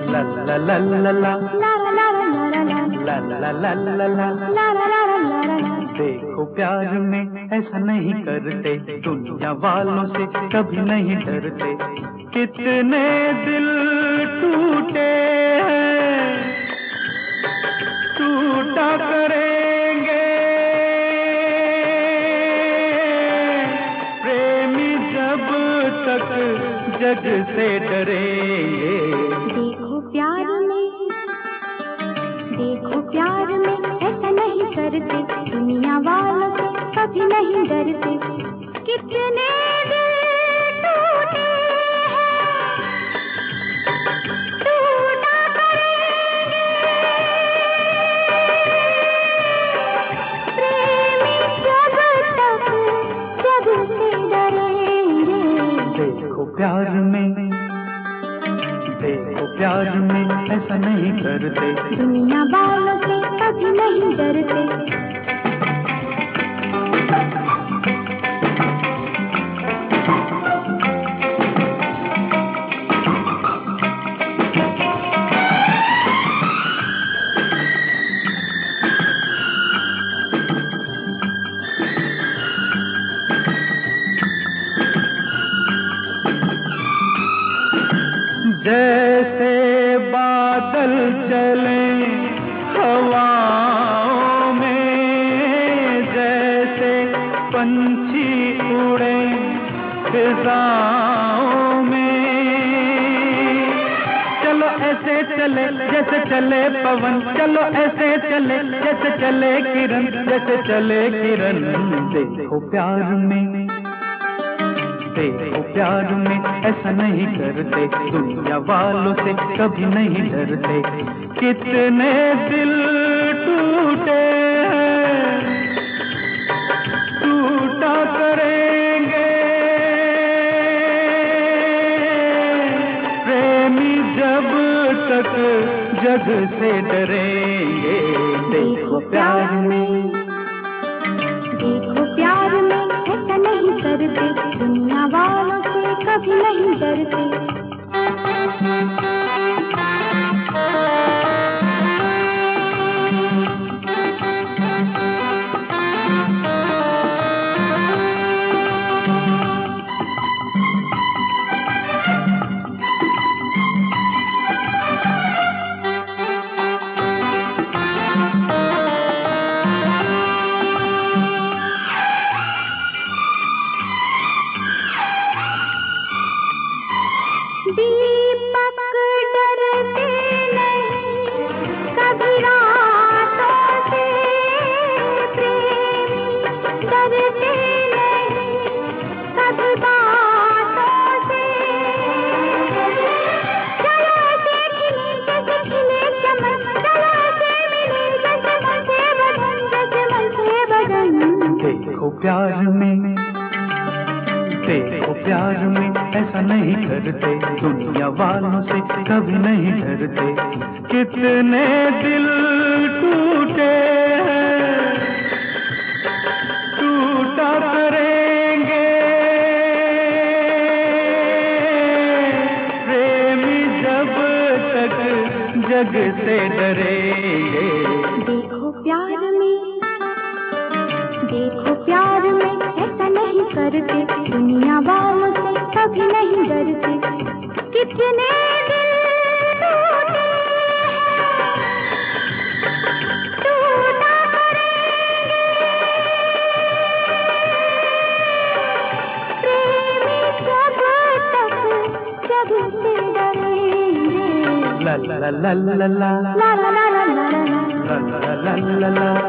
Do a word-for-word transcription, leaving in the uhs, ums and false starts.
ला ला ला ला ला ला ला ला ला ला। देखो प्यार में ऐसा नहीं करते, दुनिया वालों से कभी नहीं डरते। कितने दिल टूटे हैं, टूटा करेंगे प्रेमी जब तक जग से डरेंगे। देखो प्यार में, देखो प्यार में ऐसा नहीं करते, दुनिया वालों से कभी नहीं डरते। कितने दिल टूटे हैं, टूटा करेंगे प्रेमी जब तक जग से डरेंगे। देखो प्यार में, देखो प्यार में ऐसा नहीं करते, दुनिया वालों से कभी नहीं डरते। जैसे बादल चले हवाओं में, जैसे पंछी उड़े फिजाओं में। चलो ऐसे चले जैसे चले पवन, चलो ऐसे चले जैसे चले किरण, जैसे चले किरण। देखो प्यार में, देखो प्यार में ऐसा नहीं करते, दुनिया वालों से कभी नहीं डरते। कितने दिल टूटे हैं, टूटा करेंगे प्रेमी जब तक जग से डरेंगे। देखो प्यार में, देखो प्यार में ऐसा नहीं करते, दुनिया वालों से कभी नहीं डरते। दीपक डरते नहीं कभी रातों से, प्रेमी डरते नहीं कभी बातों से। चलो ऐसे खिले जैसे खिले चमन, चलो ऐसे मिले जैसे मन से बदन, जैसे मन से बदन। देखो प्यार में, देखो प्यार में ऐसा नहीं करते, दुनिया वालों से कभी नहीं डरते। कितने दिल टूटे हैं, टूटा करेंगे प्रेमी जब तक जग से डरेंगे। देखो प्यार में, देखो प्यार में ऐसा नहीं करते, दुनिया वालों से कभी नहीं डरते। कितने दिल टूटे हैं, टूटा करेंगे प्रेमी जब तक जग से डरेंगे। ला ला ला ला ला ला ला ला ला ला ला ला ला ला ला ला ला।